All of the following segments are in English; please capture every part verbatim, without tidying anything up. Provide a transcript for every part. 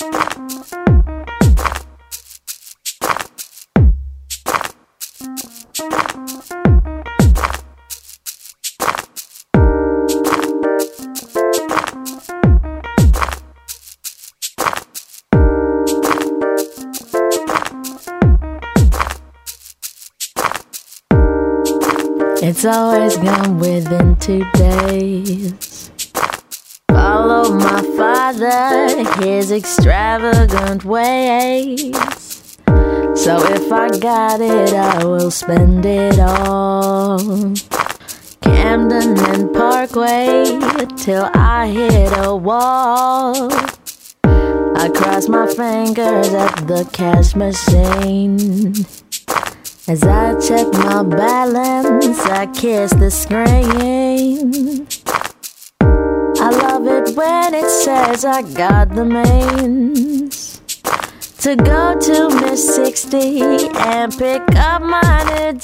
It's always gone within two days. Follow my father, his extravagant ways. So if I got it, I will spend it all. Camden and Parkway till I hit a wall. I cross my fingers at the cash machine. As I check my balance, I kiss the screen. I love it when it says I got the means to go to Miss sixty and pick up my new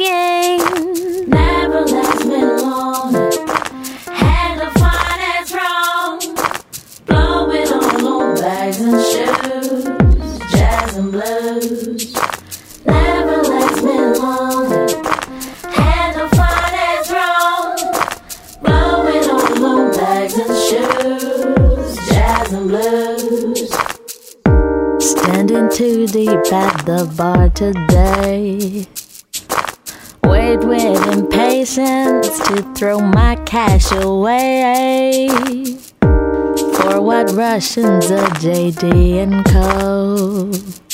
jeans. Never left me alone. Had the finance wrong. Blowing all on bags and shoes, jazz and blues. Never left me alone. Had the finance wrong. Blowing all on bags and shoes, jazz and blues. Standing too deep at the bar today. Wait with impatience to throw my cash away. For what Russians are J D and Co.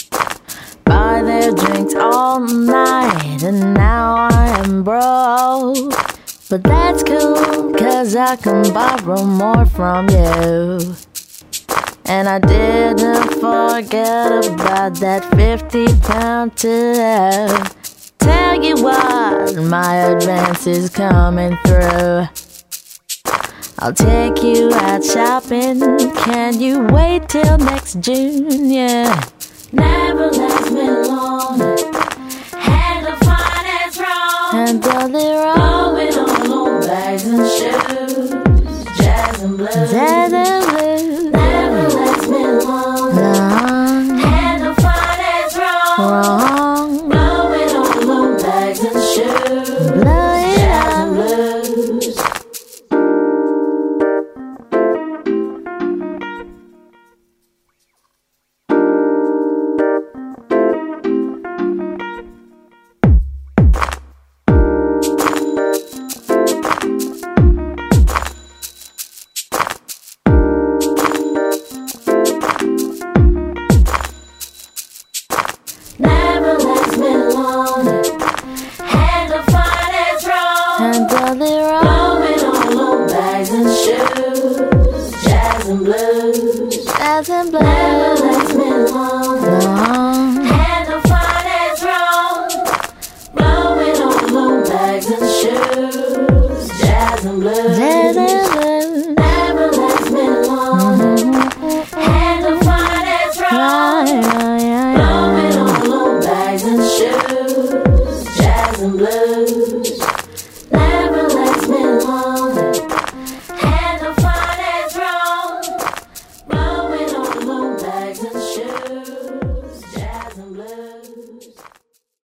Buy their drinks all night and now I am broke. But that's cool, cause I can borrow more from you. And I didn't forget about that fifty pound tip. Tell you what, my advance is coming through. I'll take you out shopping. Can you wait till next June? Yeah. Never left me alone. Had the finance wrong. And all the wrong. Blowing all on bags and shoes, jazz and blues. Jazz and blues. Never left me alone. No. Had the finance wrong. Wrong. Blowing all on bags and shoes, Blow it jazz up. and blues. Never left me alone. Had the finance wrong. And all the wrong. Blowing all on bags and shoes, jazz and blues. Jazz and Never blues. left me alone. Wrong. Had the finance wrong. Blowing all on bags and shoes, jazz and blues. Jazz and blues. Never left me alone. Had the finance wrong. Yeah, yeah, yeah. Blowing all on bags and shoes, jazz and blues.